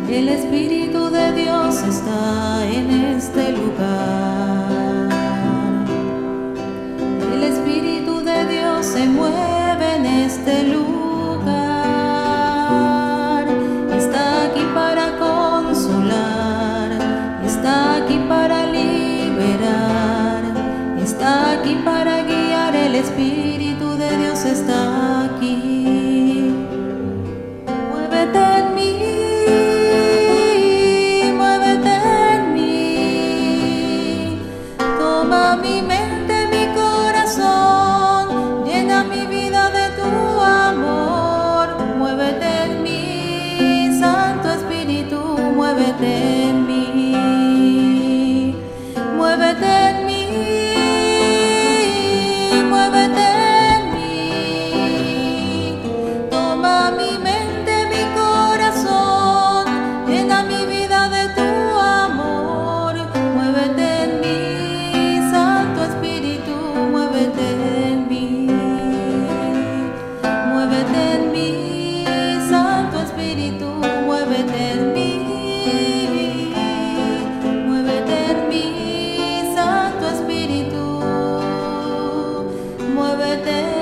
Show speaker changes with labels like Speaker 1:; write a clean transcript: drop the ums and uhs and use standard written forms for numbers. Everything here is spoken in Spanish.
Speaker 1: El Espíritu de Dios está en este lugar. El Espíritu de Dios se mueve en este lugar. Está aquí para consolar, está aquí para liberar, está aquí para guiar. El Espíritu de Dios está aquí. Muévete en mí. Mi mente, mi corazón, llena mi vida de tu amor. Muévete en mí, Santo Espíritu, muévete en mí. Muévete en mí, muévete en mí. Toma mi mente, mi corazón, llena mi vida de tu amor. Muévete en mí. Muévete en mí, Santo Espíritu, muévete en mí. Muévete en mí, Santo Espíritu, muévete.